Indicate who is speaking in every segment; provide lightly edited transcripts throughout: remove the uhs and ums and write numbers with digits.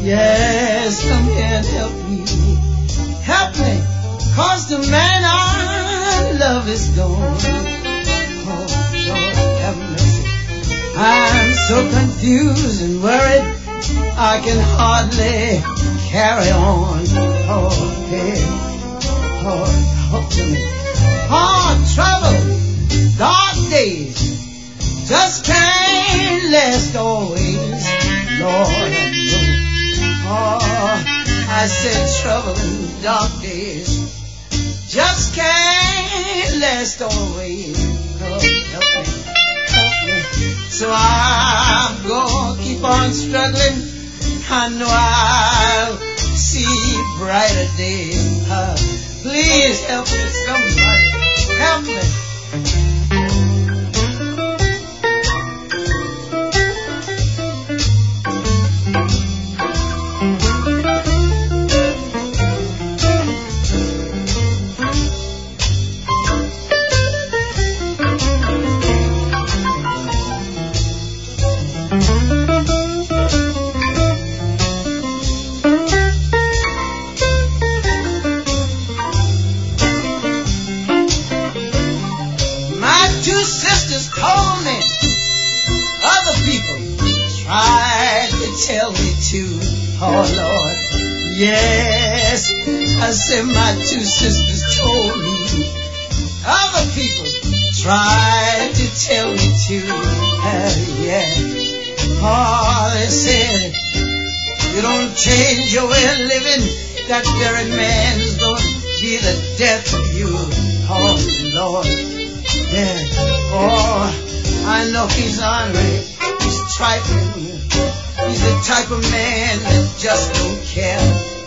Speaker 1: Yes, come here and help me. Help me, 'cause the man I love is gone. Oh, Lord, have mercy. I'm so confused and worried, I can hardly carry on. Oh, hey, oh, talk to me. Oh, trouble, dark days, just can't last always. Lord, I know. Oh, I said trouble and dark days just can't last always. Oh, help me, help me. So I'm gonna keep on struggling. I know I'll see brighter days. Please help me, somebody. Help me. Oh, Lord, yes, I said my two sisters told me. Other people tried to tell me too. Yeah. Oh, they said, you don't change your way of living, that very man's going to be the death of you. Oh, Lord, yeah. Oh, I know he's ornery, he's trifling. He's the type of man that just don't care.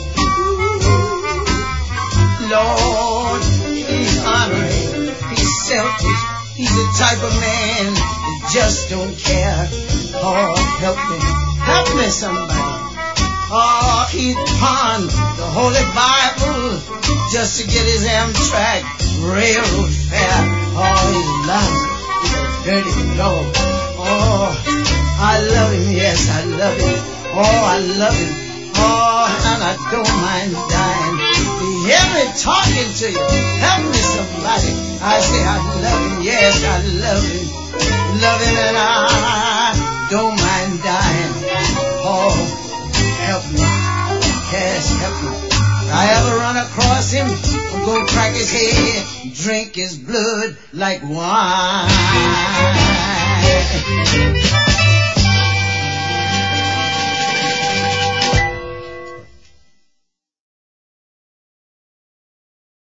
Speaker 1: Lord, he's honoring, he's selfish. He's the type of man that just don't care. Oh, help me somebody. Oh, he pawned the Holy Bible just to get his Amtrak railroad fare. Oh, he's lying, he's a dirty dog. Oh, I love him, yes, I love him. Oh, I love him. Oh, and I don't mind dying. You hear me talking to you? Help me, somebody. I say I love him, yes, I love him. Love him, and I don't mind dying. Oh, help me. Yes, help me. If I ever run across him, I'm gonna crack his head, drink his blood like wine.